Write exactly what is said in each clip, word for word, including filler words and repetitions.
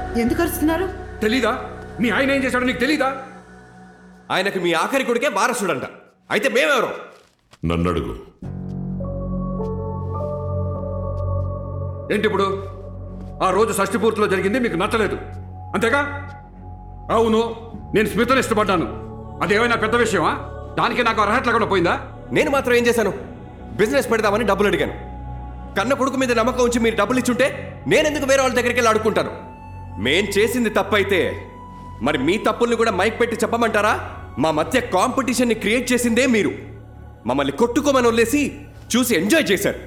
ఎందుకు అరుస్తున్నారు? తెలీదా? మీ ఆయన ఏం చేశాడో నీకు తెలీదా? ఆయనకు మీ ఆఖరి కొడుకే వారసుడంట. అయితే మేమెవరు? నన్ను అడుగు. ఏంటి ఇప్పుడు? ఆ రోజు షష్ఠి పూర్తిలో జరిగింది మీకు నచ్చలేదు అంతేగా? అవును, నేను స్మితను ఇష్టపడ్డాను. అదేమైనా పెద్ద విషయమా? దానికి నాకు అర్హత లేకుండా పోయిందా? నేను మాత్రం ఏం చేశాను? బిజినెస్ పెడదామని డబ్బులు అడిగాను. కన్న కొడుకు మీద నమ్మకం ఉంచి మీరు డబ్బులు ఇచ్చుంటే నేనెందుకు వేరే వాళ్ళ దగ్గరికి వెళ్ళి అడుక్కుంటాను? మేం చేసింది తప్పైతే మరి మీ తప్పుల్ని కూడా మైక్ పెట్టి చెప్పమంటారా? మా మధ్య కాంపిటీషన్ని క్రియేట్ చేసిందే మీరు. మమ్మల్ని కొట్టుకోమని వదిలేసి చూసి ఎంజాయ్ చేశారు.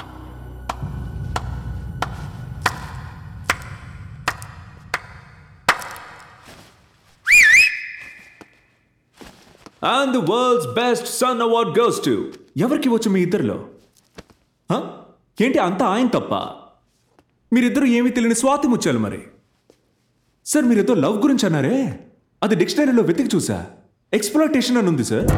And the world's best son award goes to ఎవరికి వచ్చు మీ ఇద్దరిలో? ఏంటి అంతా ఆయన తప్ప? మీరిద్దరు ఏమీ తెలియని స్వాతి ముచ్చాలు మరి. సార్ మీరేదో లవ్ గురించి అన్నారే, అది డిక్షనరీలో వెతికి చూసా. ఎక్స్‌ప్లాయిటేషన్ అని ఉంది సార్.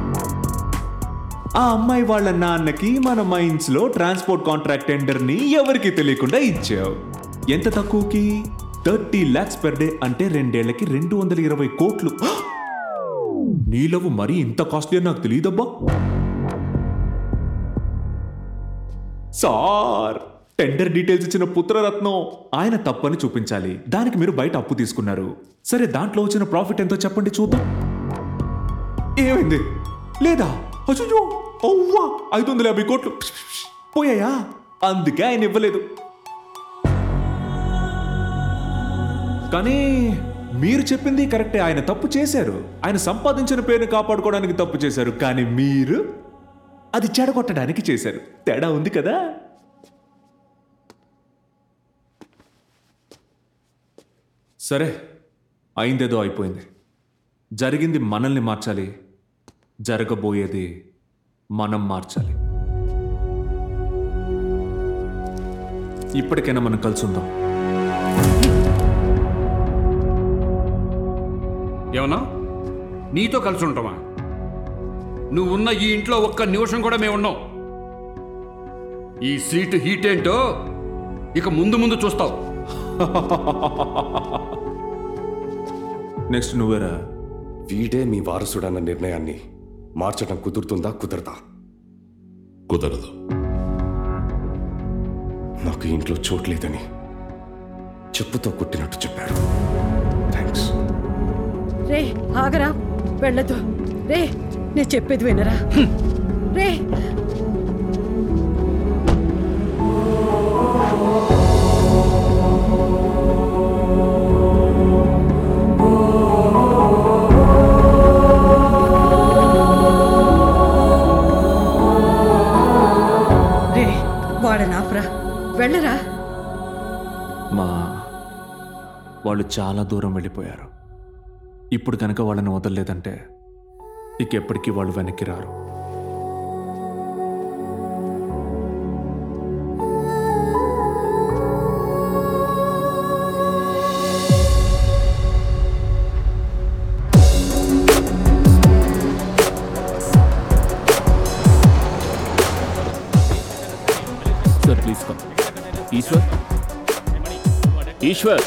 ఆ అమ్మాయి వాళ్ళ నాన్నకి మన మైన్స్ లో ట్రాన్స్పోర్ట్ కాంట్రాక్ట్ టెండర్ ని ఎవరికి తెలియకుండా ఇచ్చావు. ఎంత తక్కువకి? థర్టీ లాక్స్ పర్ డే, అంటే రెండేళ్లకి రెండు వందల ఇరవై కోట్లు. నీ లవ్ మరీ ఇంత కాస్ట్లీ అని నాకు తెలియదబ్బా. సార్ టెండర్ డీటెయిల్స్ ఇచ్చిన పుత్రరత్నం ఆయన తప్పని చూపించాలి. దానికి మీరు బయట అప్పు తీసుకున్నారు. సరే, దాంట్లో వచ్చిన ప్రాఫిట్ ఎంతో చెప్పండి చూద్దాం. ఏమైంది? లేదా? అయ్యో అవ్వా, ఐదు వందల యాభై కోట్లు పోయాయా? అందుకే ఆయన ఇవ్వలేదు. కానీ మీరు చెప్పింది కరెక్టే, ఆయన తప్పు చేశారు. ఆయన సంపాదించిన పేరుని కాపాడుకోవడానికి తప్పు చేశారు. కానీ మీరు అది చెడగొట్టడానికి చేశారు. తేడా ఉంది కదా? సరే, అయిందేదో అయిపోయింది. జరిగింది మనల్ని మార్చాలి, జరగబోయేది మనం మార్చాలి. ఇప్పటికైనా మనం కలిసి ఉందాం. ఏమన్నా? నీతో కలిసి ఉంటామా? నువ్వున్న ఈ ఇంట్లో ఒక్క నిమిషం కూడా మేము ఉన్నాం. ఈ సీటు హీట్ ఏంటో ఇక ముందు ముందు చూస్తావు. నెక్స్ట్ నువ్వేరా? వీడే మీ వారసుడన్న నిర్ణయాన్ని మార్చడం కుదురుతుందా? కుదరదా? కుదరదు. నాకు ఇంట్లో చోట్లేదని చెప్పుతో కొట్టినట్టు చెప్పారు. థ్యాంక్స్. రే ఆగరా, వెళ్ళదు. రే నేను చెప్పేది వినరా? రే రే వాడనాపురా, వెళ్ళరా. మా వాళ్ళు చాలా దూరం వెళ్ళిపోయారు. ఇప్పుడు కనుక వాళ్ళని వదలలేదంటే ఇక ఎప్పటికీ వాళ్ళు వెనక్కి రారు. Sir please come. Eshwar, Eshwar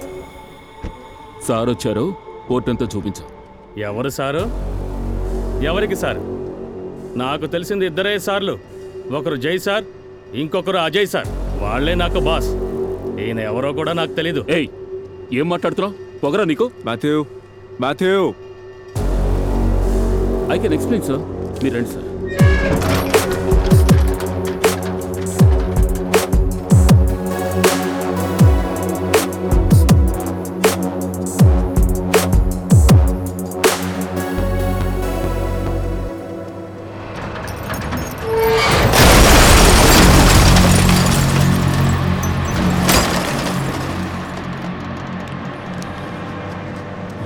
sir వచ్చారు, కోర్టు అంతా చూపించు. ఎవరు సారు? ఎవరికి సార్? నాకు తెలిసింది ఇద్దరే సార్లు. ఒకరు జై సార్, ఇంకొకరు అజయ్ సార్. వాళ్లే నాకు బాస్. ఈయన ఎవరో కూడా నాకు తెలీదు. ఏయ్, ఏం మాట్లాడుతున్నావు? పొగరా నీకు? Matthew, Matthew, I can explain sir. మీరు రండి సార్.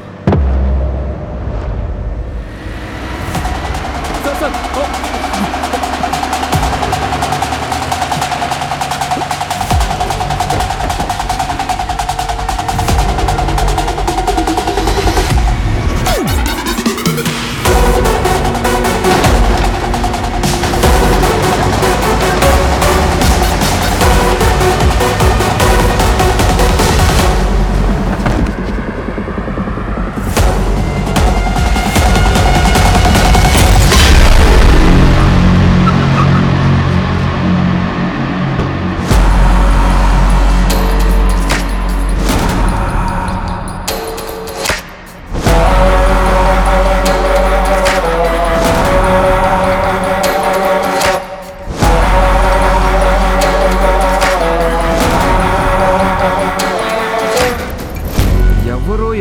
సార్ సార్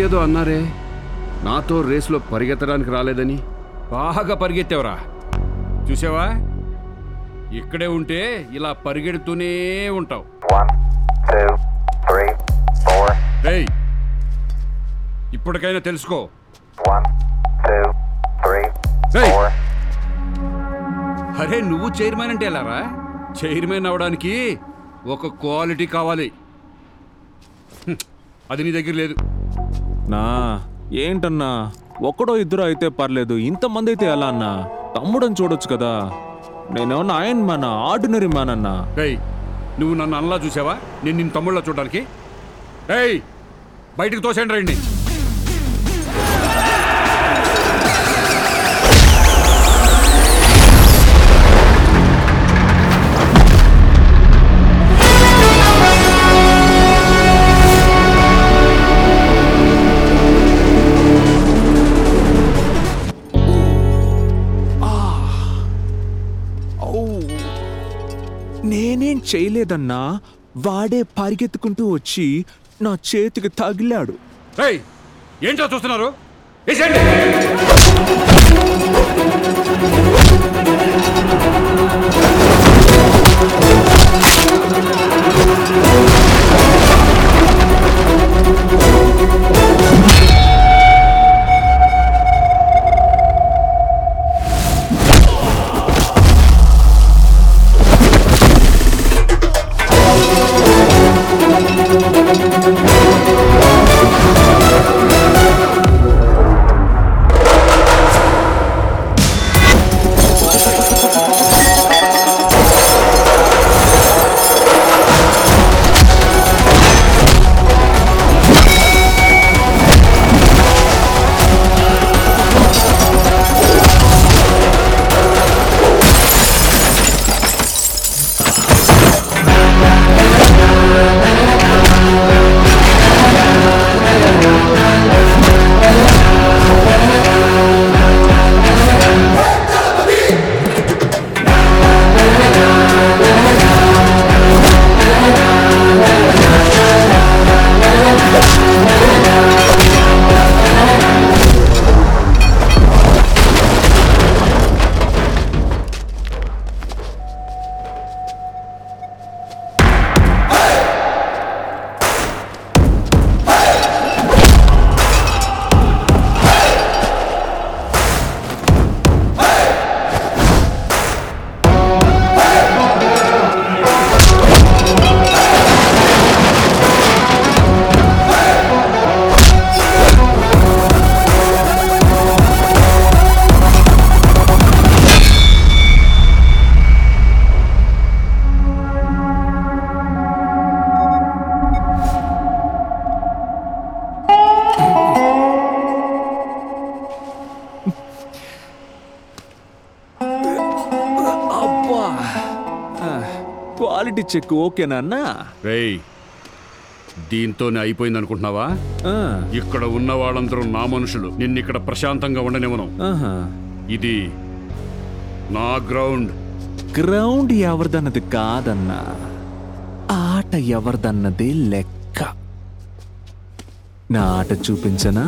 ఏదో అన్నారే నాతో రేసులో పరిగెత్తడానికి రాలేదని. బాగా పరిగెత్తావురా, చూసావా? ఇక్కడే ఉంటే ఇలా పరిగెడుతూనే ఉంటావు. రేయ్, ఇప్పటికైనా తెలుసుకో. రేయ్, అరే నువ్వు చైర్మన్ అంటే ఎలారా? చైర్మన్ అవడానికి ఒక క్వాలిటీ కావాలి, హ్మ్, అది నీ దగ్గర లేదు. నా ఏంటన్నా, ఒక్కడో ఇద్దరు అయితే పర్లేదు, ఇంతమంది అయితే ఎలా అన్నా? తమ్ముడని చూడొచ్చు కదా. నేనేమన్నా ఆయన మ్యానా, ఆర్డినరీ మ్యాన్ అన్నా? రేయ్, నువ్వు నన్ను అన్నలా చూసావా? నేను నిన్ను తమ్ముళ్ళ చూడడానికి. రేయ్, బయటికి తోసేయండి రండి. నేనేం చేయలేదన్నా, వాడే పరిగెత్తుకుంటూ వచ్చి నా చేతికి తగిలాడు. రేయ్, ఏంటో చూస్తున్నారు? వేసేయండి. క్వాలిటీ చెక్ ఓకేనా అన్నా? రేయ్, దీంతోనే అయిపోయింది అనుకుంటున్నావా? ఇక్కడ ఉన్న వాళ్ళందరూ నా మనుషులు. నిన్ను ఇక్కడ ప్రశాంతంగా ఉండనివ్వను. ఇది నా గ్రౌండ్. గ్రౌండ్ ఎవరిదన్నది కాదన్నా, ఆట ఎవరిదన్నది లెక్క. నా ఆట చూపించనా?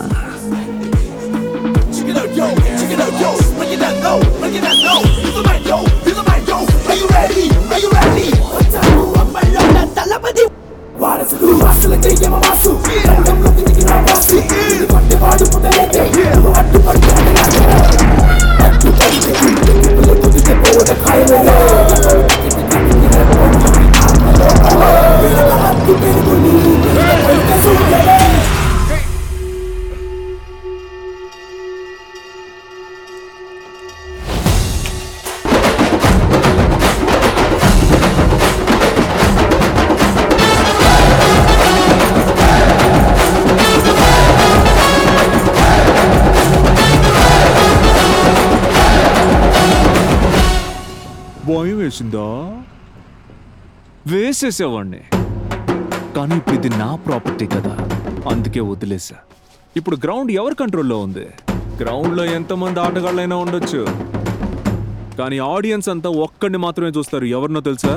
భయం వేసిందా? వేసేసేవాడిని, కానీ ఇప్పుడు ఇది నా ప్రాపర్టీ కదా, అందుకే వదిలేసా. ఇప్పుడు గ్రౌండ్ ఎవరి కంట్రోల్లో ఉంది? గ్రౌండ్లో ఎంతమంది ఆటగాళ్ళైనా ఉండొచ్చు, కానీ ఆడియన్స్ అంతా ఒక్కడిని మాత్రమే చూస్తారు. ఎవరినో తెలుసా?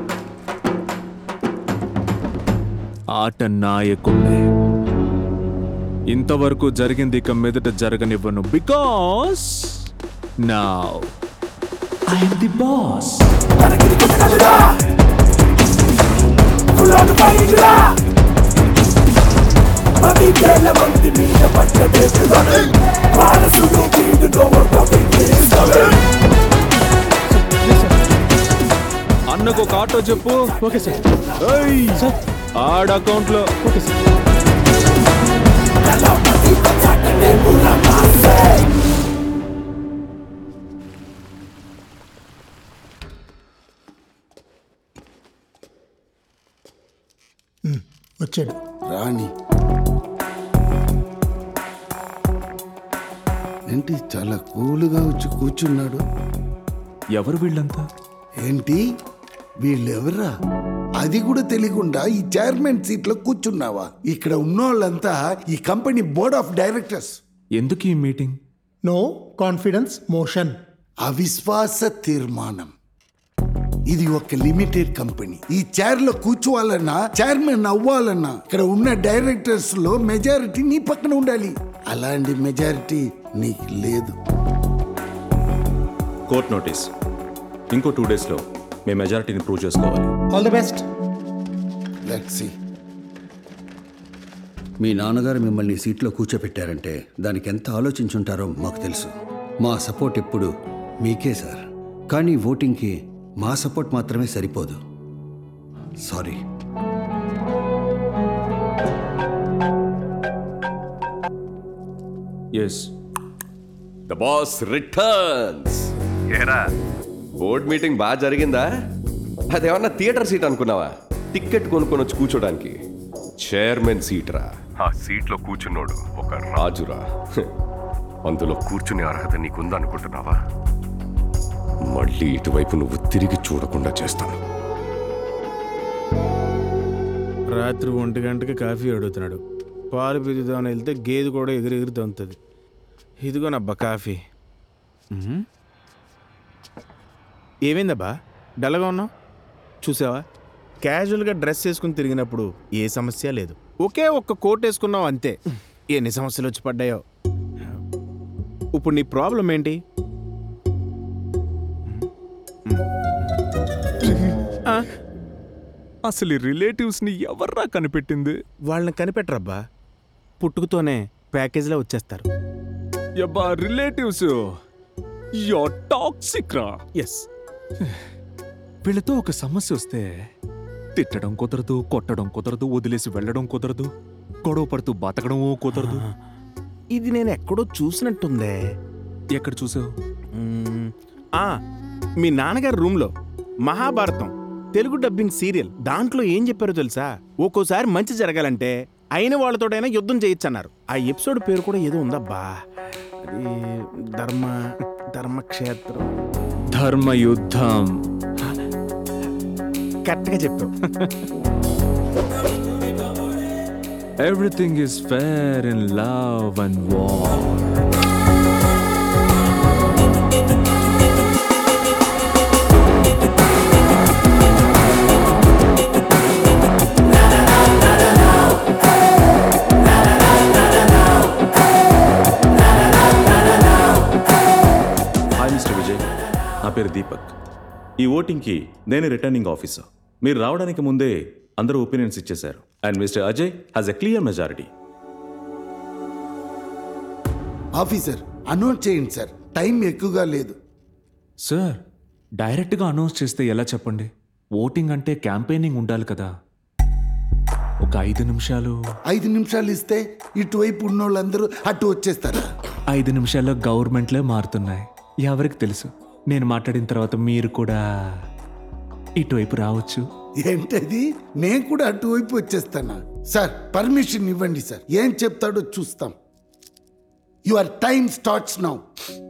ఆట నాయకుడే. ఇంతవరకు జరిగింది ఇక మీదట జరగనివ్వను because now I am the boss. అన్నకు ఒక ఆటో చెప్పు. Okay sir. సార్ ఆడ అకౌంట్ లో. Okay sir. వచ్చాడు రాణి ఏంటి చాలా కూల్గా వచ్చి కూర్చున్నాడు. ఎవరు వీళ్ళంతా? ఏంటి వీళ్ళెవరా? అది కూడా తెలియకుండా ఈ చైర్మన్ సీట్లో కూర్చున్నావా? ఇక్కడ ఉన్నోళ్ళంతా ఈ కంపెనీ బోర్డ్ ఆఫ్ డైరెక్టర్స్. ఎందుకు ఈ మీటింగ్? No confidence motion. అవిశ్వాస తీర్మానం. ఇది ఒక లిమిటెడ్ కంపెనీ. ఈ చైర్ లో కూర్చోవాలన్నా, చైర్మన్ అవ్వాలన్నా ఇక్కడ ఉన్న డైరెక్టర్స్ లో మెజారిటీ నీ పక్కన ఉండాలి. అలాంటి మెజారిటీ నీకు లేదు. Court notice. ఇంకో టూ డేస్లో మేము మెజారిటీని ప్రూవ్ చేసుకోవాలి. All the best. Let's see. మీ నాన్నగారు మిమ్మల్ని సీట్లో కూర్చోపెట్టారంటే దానికి ఎంత ఆలోచించుంటారో మాకు తెలుసు. మా సపోర్ట్ ఎప్పుడు మీకే సార్. కానీ ఓటింగ్కి మా సపోర్ట్ మాత్రమే సరిపోదు. Sorry. Yes, the boss returns. ఏరా బోర్డ్ మీటింగ్ బాగా జరిగిందా? అదేమన్నా థియేటర్ సీట్ అనుకున్నావా? టికెట్ కొనుక్కొని వచ్చి కూర్చోడానికి. చైర్మన్ సీట్ రా. ఆ సీట్లో కూర్చున్నాడు ఒక రాజురా. అందులో కూర్చునే అర్హత నీకుందనుకుంటున్నావా? మళ్ళీ ఇటువైపు నువ్వు తిరిగి చూడకుండా చేస్తాను. రాత్రి ఒంటి గంటకి కాఫీ అడుగుతున్నాడు. పాలు పిదుదామని వెళ్తే గేదె కూడా ఎగిరెగిరి తంతుంది. ఇదిగోనబ్బా కాఫీ. ఏమైందబ్బా డల్గా ఉన్నావు? చూసావా, క్యాజువల్గా డ్రెస్ వేసుకుని తిరిగినప్పుడు ఏ సమస్య లేదు. ఒకే ఒక్క కోట్ వేసుకున్నావు అంతే, ఎన్ని సమస్యలు వచ్చి పడ్డాయో. ఇప్పుడు నీ ప్రాబ్లం ఏంటి? అసలు ఈ రిలేటివ్స్ ని ఎవర్రా కనిపెట్టింది? వాళ్ళని కనిపెట్టరబ్బా, పుట్టుకతోనే ప్యాకేజ్లో వచ్చేస్తారు. యబ్బా రిలేటివ్స్ యో టాక్సిక్ రా. ఎస్, వీళ్ళతో ఒక సమస్య వస్తే తిట్టడం కుదరదు, కొట్టడం కుదరదు, వదిలేసి వెళ్ళడం కుదరదు, గొడవ పడుతూ బతకడం కుదరదు. ఇది నేను ఎక్కడో చూసినట్టుందే. ఎక్కడ చూసావు? మీ నాన్నగారి రూమ్లో మహాభారతం తెలుగు డబ్బింగ్ సీరియల్. దాంట్లో ఏం చెప్పారో తెలుసా? ఒక్కోసారి మంచి జరగాలంటే అయిన వాళ్ళతోటైనా యుద్ధం చేయొచ్చన్నారు. ఆ ఎపిసోడ్ పేరు కూడా ఏదో ఉందబ్బా, అది ధర్మ ధర్మక్షేత్రం ధర్మయుద్ధం. కరెక్ట్గా చెప్పావు. Everything is fair in love and war. Hi mister Vijay, నా పేరు దీపక్. ఈ ఓటింగ్కి నేను రిటర్నింగ్ ఆఫీసర్. మీరు రావడానికి ముందే అందరూ ఒపీనియన్స్ ఇచ్చేశారు. And mister Ajay has a clear majority. Officer announce చేయండి సార్, టైం ఎక్కువగా లేదు. సార్ డైరెక్ట్గా అనౌన్స్ చేస్తే ఎలా చెప్పండి? ఓటింగ్ అంటే క్యాంపెయినింగ్ ఉండాలి కదా. ఒక ఐదు నిమిషాలు ఐదు నిమిషాలు ఇస్తే ఇటువైపు ఉన్న వాళ్ళందరూ అటు వచ్చేస్తారా? ఐదు నిమిషాల్లో గవర్నమెంట్లే మారుతున్నాయి. ఎవరికి తెలుసు, నేను మాట్లాడిన తర్వాత మీరు కూడా ఇటువైపు రావచ్చు. ఏంటది? నేను కూడా అటువైపు వచ్చేస్తానా? సార్ పర్మిషన్ ఇవ్వండి సార్, ఏం చెప్తాడో చూస్తాం. Your time starts now.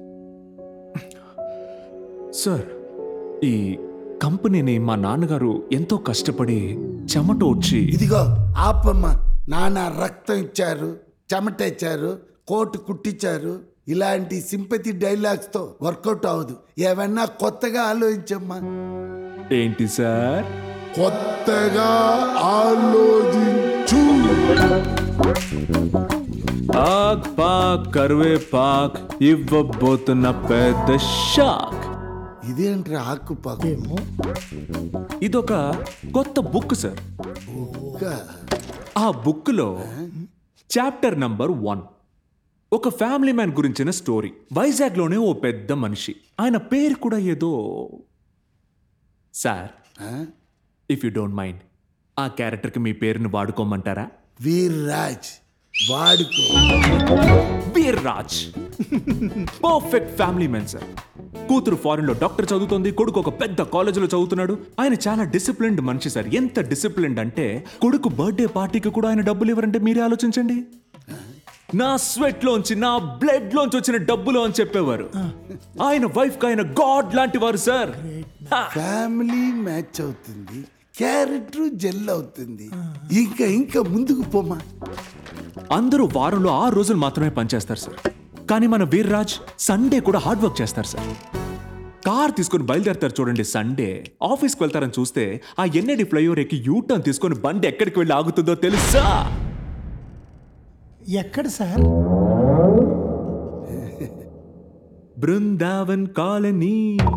Sir ఈ కంపెనీని మా నాన్నగారు ఎంతో కష్టపడి చెమటోడ్చి. ఇదిగో ఆపమ్మ. నాన్న రక్తం ఇచ్చారు, చెమట ఇచ్చారు, కోటు కుట్టించారు. ఇలాంటి సింపతి డైలాగ్స్ తో వర్కౌట్ అవ్వదు. ఏమన్నా కొత్తగా ఆలోచించమ్మా. ఏంటి సార్? కొత్తగా ఆలోచించు. పాక్ పాక్ కరువే పాక్ ఇవ్వబోతున్న పెద్ద షాక్. ఇదేంటి ఆకుపాకు? ఇదొక కొత్త బుక్ సార్. ఆ బుక్ లో చాప్టర్ నంబర్ వన్ ఒక ఫ్యామిలీ మ్యాన్ గురించిన స్టోరీ. వైజాగ్ లోనే ఓ పెద్ద మనిషి, ఆయన పేరు కూడా ఏదో. Sir, if you don't mind, ఆ క్యారెక్టర్ కి మీ పేరుని వాడుకోమంటారా? వీర్రాజ్. వాడుకో. Veerraj perfect family man sir. కూతురు ఫారెన్ లో డాక్టర్ చదువుతోంది, కొడుకు ఒక పెద్ద కాలేజీలో చదువుతున్నాడు. ఆయన చాలా డిసిప్లిన్డ్ మనిషి సార్. ఎంత డిసిప్లిన్డ్ అంటే కొడుకు బర్త్డే పార్టీకి కూడా ఆయన డబ్బులు ఇవ్వరంటే మీరే ఆలోచించండి. నా స్వెట్ లోంచి, నా బ్లడ్ లోంచి వచ్చిన డబ్బులు అని చెప్పేవారు. ఆయన వైఫ్ కి ఆయన గాడ్ లాంటి వారు సార్. ఫ్యామిలీ మ్యాచ్ అవుతుంది, క్యారెక్టర్ జెల్ అవుతుంది. ఇంకా ఇంకా ముందుకు పోమా. అందరూ వారంలో ఆరు రోజులు మాత్రమే పనిచేస్తారు సార్. కానీ మన వీర్రాజ్ సండే కూడా హార్డ్ వర్క్ చేస్తారు సార్. కార్ తీసుకొని బయలుదేరతారు చూడండి. సండే ఆఫీస్కి వెళ్తారని చూస్తే ఆ ఎన్ఐడి ఫ్లైఓవర్ ఎక్కి యూటర్న్ తీసుకొని బండి ఎక్కడికి వెళ్ళి ఆగుతుందో తెలుసా? ఎక్కడ సార్? బృందావన్ కాలనీ.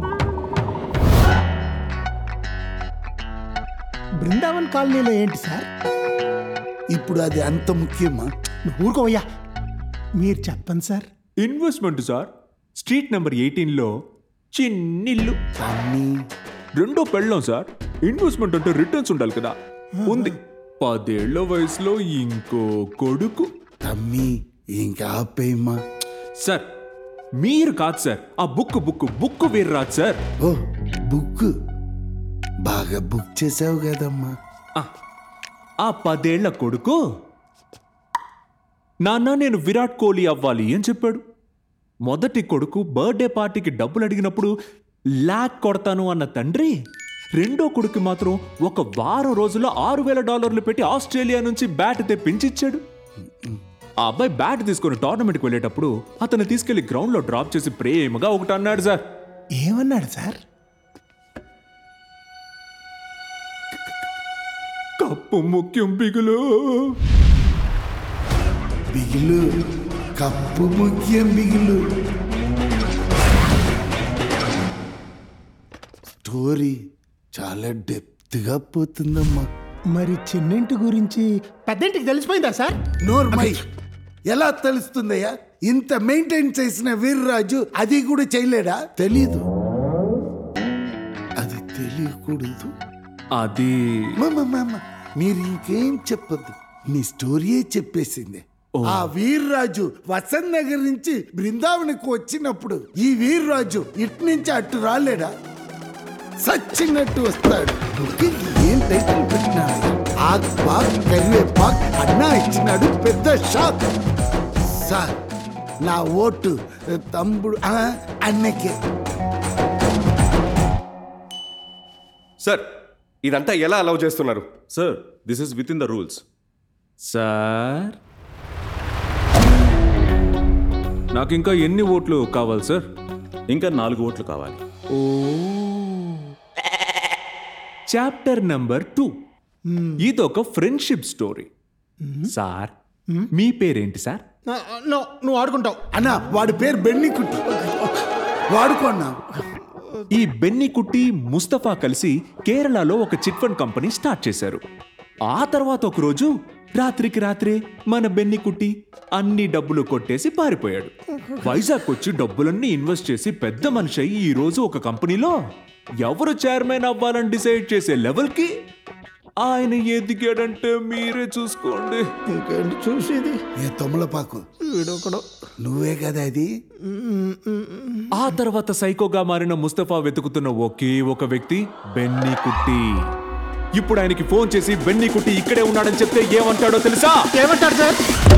బృందావన్ కాలనీలో ఏంటి సార్? ఇప్పుడు అది అంత ముఖ్యమా? ఊరుకోవయ్యా, మీరు చెప్పండి sir. Investment sir. Street number eighteen లో చిన్నిల్లు. రెండో పెళ్ళం సార్. ఇన్వెస్ట్మెంట్ అంటే రిటర్న్స్ ఉండాలి కదా, ఉంది. పదేళ్ల వయసులో ఇంకో కొడుకు. తమ్మి ఇంకా ఆపేయమ్మా. సార్ మీరు కాదు సార్, ఆ book book book Veerraj sir. ఓ బుక్ బాగా బుక్ చేసావు కదమ్మా. ఆ పదేళ్ల కొడుకు, నాన్న నేను విరాట్ కోహ్లీ అవ్వాలి అని చెప్పాడు. మొదటి కొడుకు బర్త్డే పార్టీకి డబ్బులు అడిగినప్పుడు లాక్ కొడతాను అన్న తండ్రి, రెండో కొడుకు మాత్రం ఒక వారం రోజుల్లో ఆరు వేల డాలర్లు పెట్టి ఆస్ట్రేలియా నుంచి బ్యాట్ తెప్పించిచ్చాడు. ఆ అబ్బాయి బ్యాట్ తీసుకుని టోర్నమెంట్కి వెళ్ళేటప్పుడు అతను తీసుకెళ్లి గ్రౌండ్ లో డ్రాప్ చేసి ప్రేమగా ఒకటి అన్నాడు సార్. ఏమన్నాడు సార్? కప్పు ముఖ్యం బిగులు. బిగులు కప్పు ముఖ్యం బిగులు. స్టోరీ చాలా డెప్త్ గా పోతుందమ్మా. మరి చిన్నింటి గురించి పెద్దంటికి తెలిసిపోయిందా సార్? నోర్మై, ఎలా తెలుస్తుందయ్యా? ఇంత మెయింటైన్ చేసిన వీర్రాజు అది కూడా చేయలేడా? తెలీదు. అది తెలియకూడదు. అది మీరు ఇంకేం చెప్పొద్దు, మీ స్టోరీయే చెప్పేసింది. ఆ వీర్రాజు వసంత్ నగర్ నుంచి బృందావనకు వచ్చినప్పుడు ఈ వీర్రాజు ఇటు నుంచి అటు రాలేడా? సచ్చినట్టు వస్తాడు. ఏం టైటిల్ పెట్టినాడు? ఆక్ పాక్ కరివే పాక్ అన్నా ఇచ్చినాడు. పెద్ద షాక్ సార్. నా ఓటు తమ్ముడు అన్నకే. సార్ ఇదంతా ఎలా అలౌ చేస్తున్నారు? Sir this is within the rules. Sir నాకు ఇంకా ఎన్ని ఓట్లు కావాలి సార్? ఇంకా నాలుగు ఓట్లు కావాలి. ఓ చాప్టర్ నంబర్ టూ. ఇదొక ఫ్రెండ్షిప్ స్టోరీ. సార్ మీ పేరేంటి సార్? నువ్వు ఆడుకుంటావు అన్నా. వాడి పేరు బెన్ని కుట్టి. వాడుకోన్నా. ఈ బెన్ని కుట్టి ముస్తఫా కలిసి కేరళలో ఒక చిట్ ఫండ్ కంపెనీ స్టార్ట్ చేశారు. ఆ తర్వాత ఒక రోజు రాత్రికి రాత్రే మన బెన్ని కుట్టి అన్ని డబ్బులు కొట్టేసి పారిపోయాడు. వైజాగ్ వచ్చి డబ్బులన్నీ ఇన్వెస్ట్ చేసి పెద్ద మనిషి అయ్యి ఈ రోజు ఒక కంపెనీలో ఎవరు చైర్మన్ అవ్వాలని డిసైడ్ చేసే లెవెల్కి ఆయన ఎదిగాడంటే మీరే చూసుకోండి. ఇంకేంటి చూసేది? ఏ తొమ్మలపాకు వీడొకడు. నువ్వే కదా అది. ఆ తర్వాత సైకోగా మారిన ముస్తఫా వెతుకుతున్న ఒకే ఒక వ్యక్తి బెన్ని కుట్టి. ఇప్పుడు ఆయనకి ఫోన్ చేసి బెన్ని కుట్టి ఇక్కడే ఉన్నాడని చెప్తే ఏమంటాడో తెలుసా? ఏమంటాడు sir?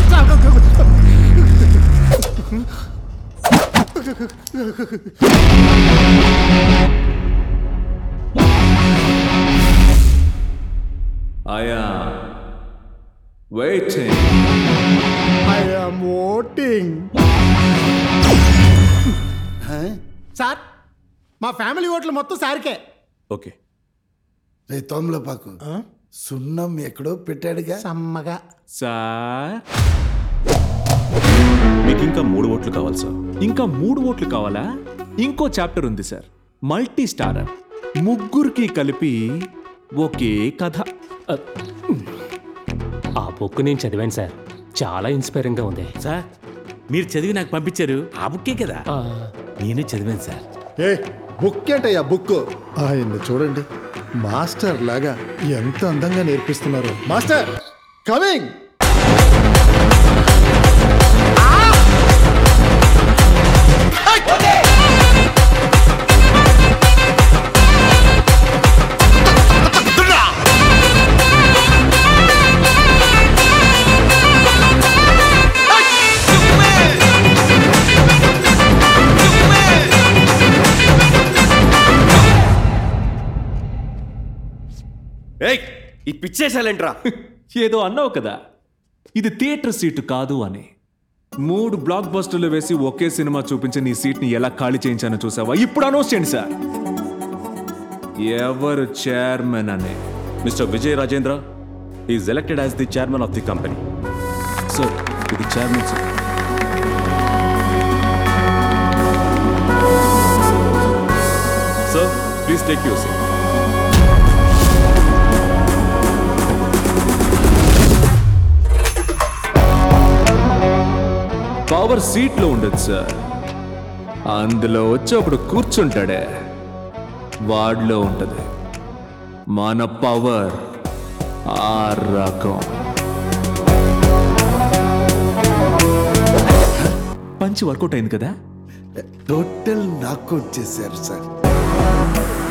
I am waiting. I am voting. Sir మా ఫ్యామిలీ ఓట్లు మొత్తం సార్కే. ఓకే. రే తోమలపాకు, సున్నం ఎక్కడో పెట్టాడుగా. సమ్మగా. సార్ మీకు ఇంకా మూడు ఓట్లు కావాలి సార్. ఇంకా మూడు ఓట్లు కావాలా? ఇంకో చాప్టర్ ఉంది సార్, మల్టీ స్టారర్. ముగ్గురికి కలిపి ఒకే కథ. ఆ బుక్ నేను చదివాను సార్, చాలా ఇన్స్పైరింగ్ గా ఉంది సార్. మీరు చదివి నాకు పంపించారు, ఆ బుక్కే కదా. నేనే చదివాను సార్. ఏ బుక్ ఏంటయ్యా బుక్? ఆయన్ని చూడండి, మాస్టర్ లాగా ఎంత అందంగా నేర్పిస్తున్నారు. Master coming. ఈ పిచ్చేసాలేంట్రా? ఏదో అన్నావు కదా, ఇది థియేటర్ సీటు కాదు అని. మూడు బ్లాక్ బస్టర్లు వేసి ఒకే సినిమా చూపించి నీ సీట్ని ఎలా ఖాళీ చేయించానో చూసావా? ఇప్పుడు అనౌన్స్ చేయండి సార్, ఎవరు చైర్మన్ అని. Mister Vijay Rajendra is elected as the chairman of the company. Sir ఇది chairman sir. Sir please take your seat. Power సీట్లో ఉండదు సార్, అందులో వచ్చి అప్పుడు కూర్చుంటాడే వాడిలో ఉంటది. మన పవర్ ఆ రకం. పంచి వర్కౌట్ అయింది కదా? టోటల్ నాకౌట్ చేశారు సార్.